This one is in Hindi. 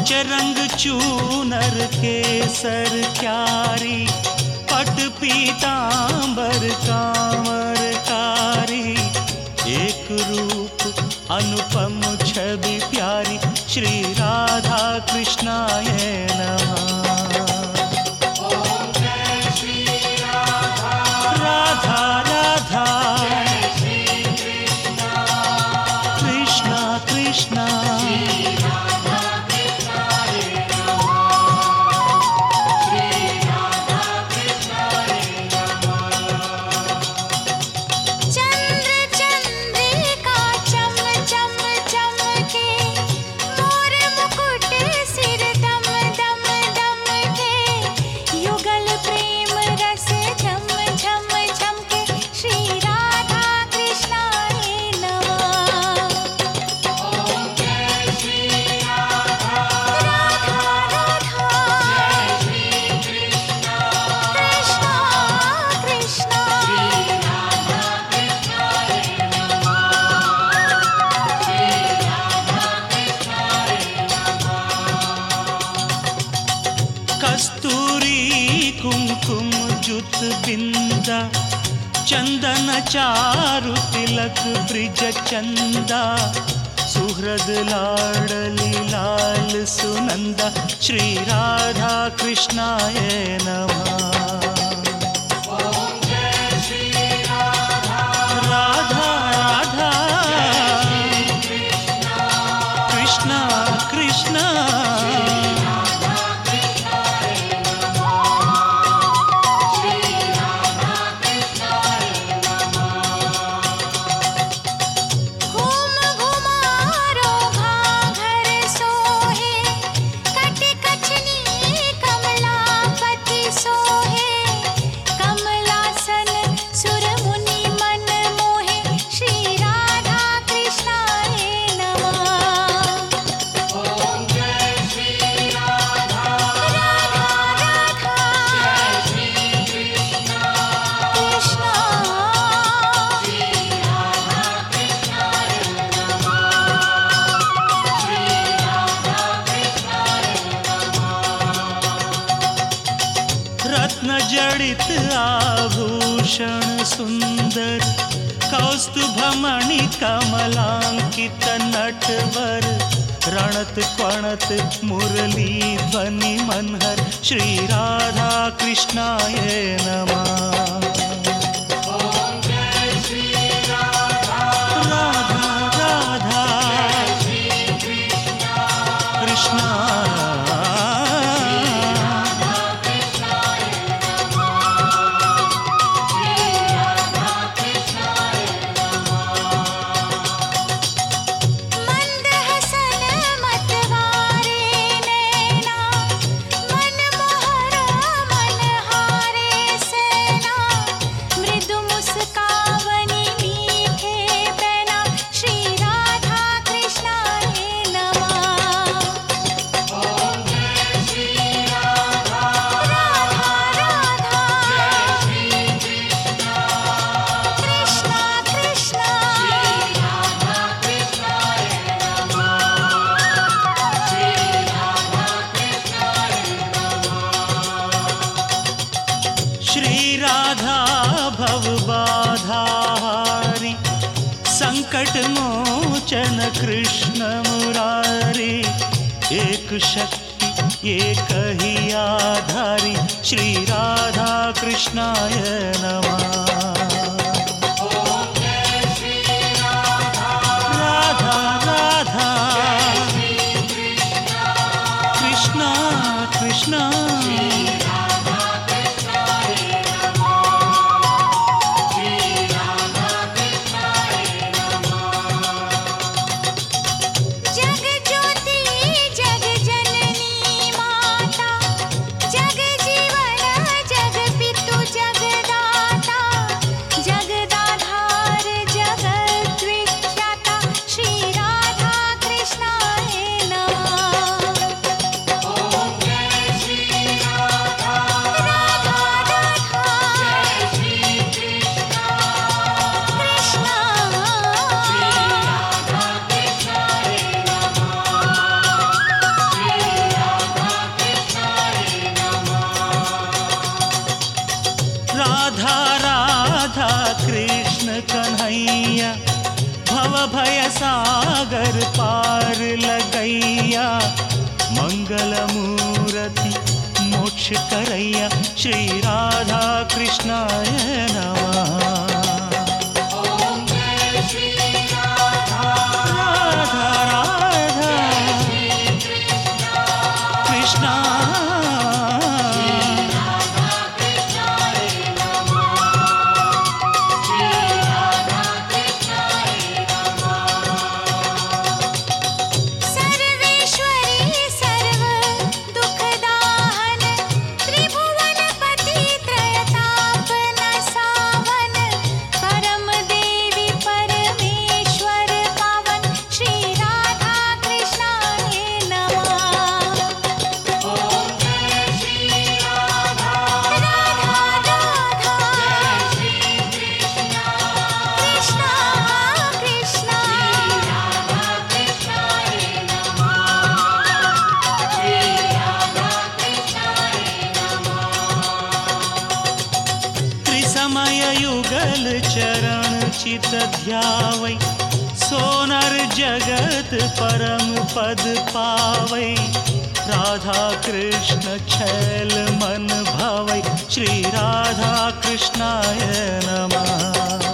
रंग चूनर केसर क्यारी, पट पीतांबर कांवरकारी, एक रूप अनुपम छवि प्यारी, श्री राधा कृष्णाय नमः। राधा राधा कृष्णा कृष्णा कस्तूरी कुमकुम जुत बिंदा, चंदन चारु तिलक ब्रिज चंदा, सुहृद लाडली लाल सुनंदा, श्री राधा कृष्णाय नमः। राधा राधा कृष्णा कृष्णा रत्न जड़ित आभूषण सुंदर, कौस्तुभमणि कमलांकित नटवर, रणत क्वणत मुरली ध्वनि मनहर, श्री राधा कृष्णाय नमः। राधा राधा कृष्णा भवबाधाहारी, संकट मोचन कृष्ण मुरारी, एक शक्ति एक ही आधारी, श्री राधा कृष्णाय नमः। राधा राधा कृष्णा कृष्णा जग मैया भव भय सागर पार लगैया मंगल मूर्ति मोक्ष करैया श्री राधा कृष्णाय नमः। समय युगल चरण चित ध्यावै सोनर जगत परम पद पावै राधा कृष्ण छैल मन भवै श्री राधा कृष्णाय नमः।